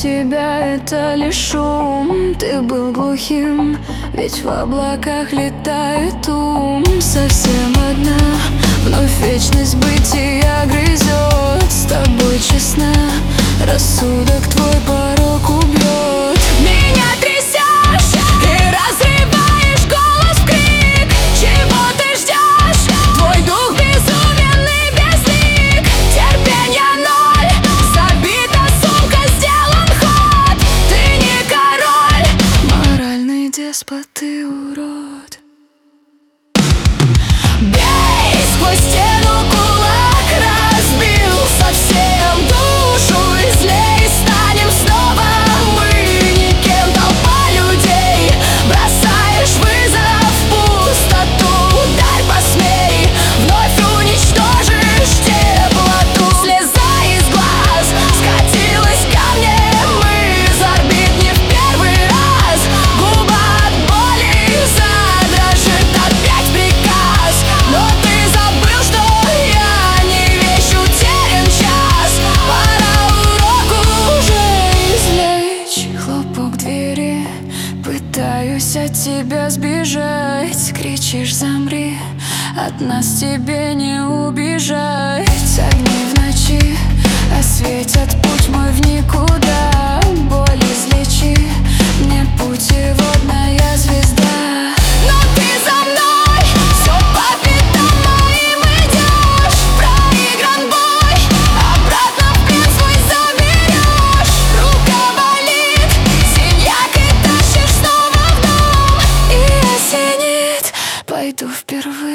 тебя это лишь шум. Ты был глухим, ведь в облаках летает ум. Совсем одна, вновь вечность бытия грызет. С тобой честна, рассудок твой порок убьет. Меня трясешь и разрываешь голос в крик. Чего ты ждешь? Твой дух безуменный, безлик. Терпенья ноль, забита сумка, сделан ход. Ты не король, моральный деспот, ты урод. Бей сквозь стену, кулак разбил совсем душу. Излей, станем снова мы никем. Толпа людей, бросаешь вызов в пустоту. Дай посмей, вновь уничтожишь теплоту. Слеза из глаз скатилась ко мне, мы из орбит не в первый раз. Губа от боли задрожит, опять приказ. Но ты забыл, что я не вещь, утерян час. Пора урок уже извлечь. Хлопок двери, пытаюсь от тебя сбежать. Кричишь: замри, от нас тебе не убежать. Огни в ночи осветят путь мой в никуда. Боль излечи, мне путеводная звезда. Но ты за мной, все по пятам моим идешь. Проигран бой, обратно в плен свой заберешь. Рука болит, синяк, и тащишь снова в дом. И осенит, пойду впервые